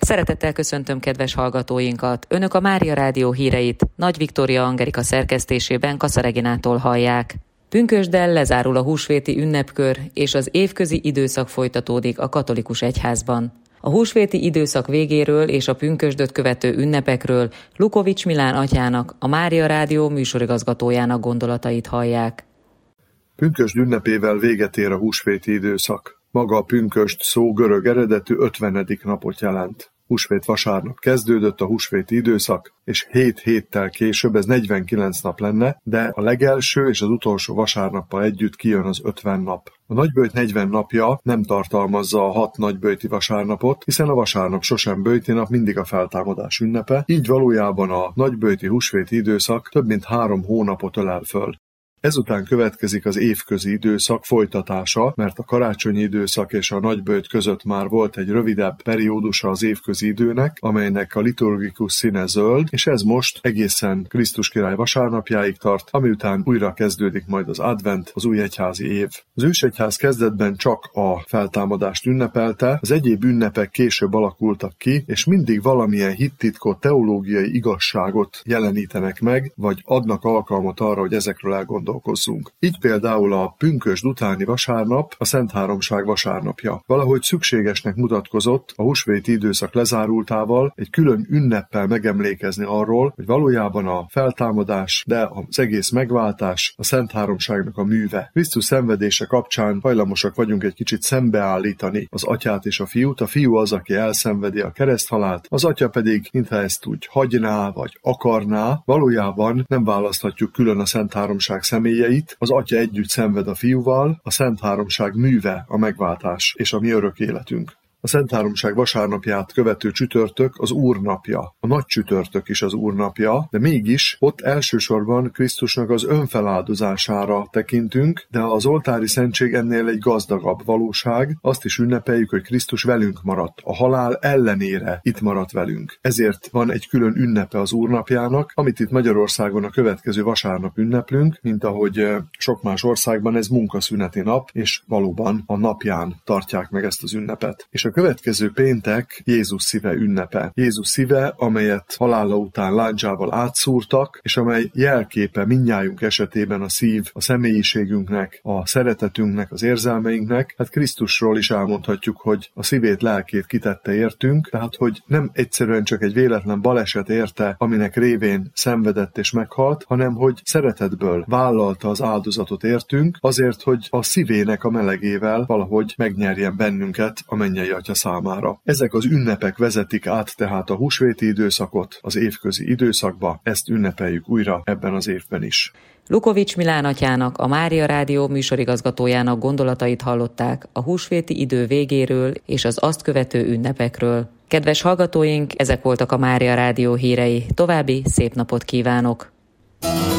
Szeretettel köszöntöm kedves hallgatóinkat. Önök a Mária Rádió híreit Nagy Viktória Angelika szerkesztésében Kassa Reginától hallják. Pünkösddel lezárul a húsvéti ünnepkör, és az évközi időszak folytatódik a katolikus egyházban. A húsvéti időszak végéről és a pünkösdöt követő ünnepekről Lukovics Milán atyának, a Mária Rádió műsorigazgatójának gondolatait hallják. Pünkösd ünnepével véget ér a húsvéti időszak. Maga a pünkösd szó görög eredetű 50. napot jelent. Húsvét vasárnap kezdődött a húsvéti időszak, és 7 héttel később ez 49 nap lenne, de a legelső és az utolsó vasárnappal együtt kijön az 50 nap. A nagyböjt 40 napja nem tartalmazza a 6 nagyböjti vasárnapot, hiszen a vasárnap sosem böjti nap, mindig a feltámadás ünnepe, így valójában a nagyböjti húsvéti időszak több mint 3 hónapot ölel föl. Ezután következik az évközi időszak folytatása, mert a karácsonyi időszak és a nagyböjt között már volt egy rövidebb periódusa az évközi időnek, amelynek a liturgikus színe zöld, és ez most egészen Krisztus király vasárnapjáig tart, ami után újra kezdődik majd az advent, az új egyházi év. Az ősegyház kezdetben csak a feltámadást ünnepelte, az egyéb ünnepek később alakultak ki, és mindig valamilyen hittitkot, teológiai igazságot jelenítenek meg, vagy adnak alkalmat arra, hogy ezekről elgondolkodjunk. Így például a pünkösd utáni vasárnap a Szentháromság vasárnapja. Valahogy szükségesnek mutatkozott a húsvéti időszak lezárultával egy külön ünneppel megemlékezni arról, hogy valójában a feltámadás, de az egész megváltás a Szentháromságnak a műve. Krisztus szenvedése kapcsán hajlamosak vagyunk egy kicsit szembeállítani az atyát és a fiút. A fiú az, aki elszenvedi a kereszthalált, az atya pedig, mintha ezt úgy hagyná vagy akarná, valójában nem választhatjuk külön a Szentháromság személyeit, az atya együtt szenved a fiúval, a Szentháromság műve a megváltás és a mi örök életünk. A Szentháromság vasárnapját követő csütörtök az Úr napja. A nagy csütörtök is az Úr napja, de mégis ott elsősorban Krisztusnak az önfeláldozására tekintünk, de az oltári szentség ennél egy gazdagabb valóság. Azt is ünnepeljük, hogy Krisztus velünk maradt. A halál ellenére itt maradt velünk. Ezért van egy külön ünnepe az Úr napjának, amit itt Magyarországon a következő vasárnap ünneplünk, mint ahogy sok más országban ez munkaszüneti nap, és valóban a napján tartják meg ezt az ünnepet. És a következő péntek Jézus szíve ünnepe. Jézus szíve, amelyet halála után lándzsával átszúrtak, és amely jelképe mindnyájunk esetében a szív, a személyiségünknek, a szeretetünknek, az érzelmeinknek. Hát Krisztusról is elmondhatjuk, hogy a szívét, lelkét kitette értünk, tehát hogy nem egyszerűen csak egy véletlen baleset érte, aminek révén szenvedett és meghalt, hanem hogy szeretetből vállalta az áldozatot értünk, azért, hogy a szívének a melegével valahogy megnyerjen bennünket a mennyei Atya számára. Ezek az ünnepek vezetik át tehát a húsvéti időszakot az évközi időszakba, ezt ünnepeljük újra ebben az évben is. Lukovics Milán atyának, a Mária Rádió műsorigazgatójának gondolatait hallották a húsvéti idő végéről és az azt követő ünnepekről. Kedves hallgatóink, ezek voltak a Mária Rádió hírei. További szép napot kívánok!